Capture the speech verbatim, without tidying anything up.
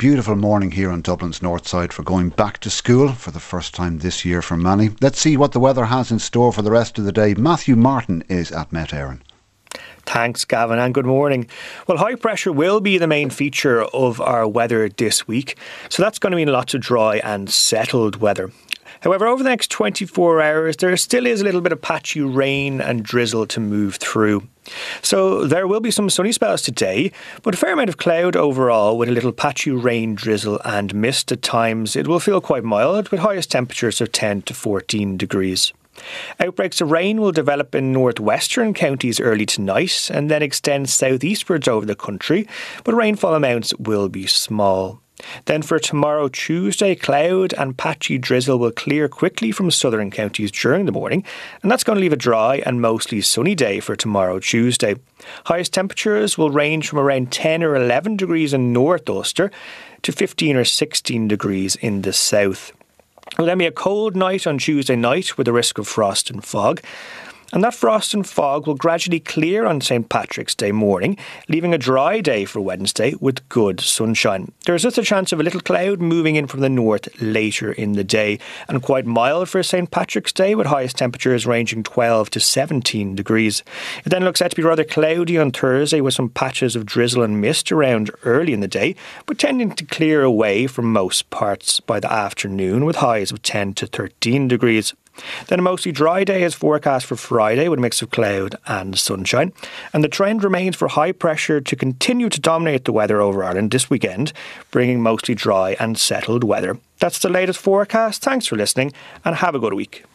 beautiful morning here on Dublin's north side for going back to school for the first time this year for many. Let's see what the weather has in store for the rest of the day. Matthew Martin is at Met Éireann. Thanks, Gavin, and good morning. Well, high pressure will be the main feature of our weather this week, so that's going to mean lots of dry and settled weather. However, over the next twenty-four hours, there still is a little bit of patchy rain and drizzle to move through. So there will be some sunny spells today, but a fair amount of cloud overall with a little patchy rain, drizzle and mist at times. It will feel quite mild with highest temperatures of ten to fourteen degrees. Outbreaks of rain will develop in northwestern counties early tonight and then extend southeastwards over the country, but rainfall amounts will be small. Then for tomorrow, Tuesday, cloud and patchy drizzle will clear quickly from southern counties during the morning, and that's going to leave a dry and mostly sunny day for tomorrow, Tuesday. Highest temperatures will range from around ten or eleven degrees in North Ulster to fifteen or sixteen degrees in the south. It will then be a cold night on Tuesday night with a risk of frost and fog. And that frost and fog will gradually clear on Saint Patrick's Day morning, leaving a dry day for Wednesday with good sunshine. There is just a chance of a little cloud moving in from the north later in the day, and quite mild for Saint Patrick's Day with highest temperatures ranging twelve to seventeen degrees. It then looks set to be rather cloudy on Thursday with some patches of drizzle and mist around early in the day, but tending to clear away from most parts by the afternoon with highs of ten to thirteen degrees. Then a mostly dry day is forecast for Friday with a mix of cloud and sunshine. And the trend remains for high pressure to continue to dominate the weather over Ireland this weekend, bringing mostly dry and settled weather. That's the latest forecast. Thanks for listening and have a good week.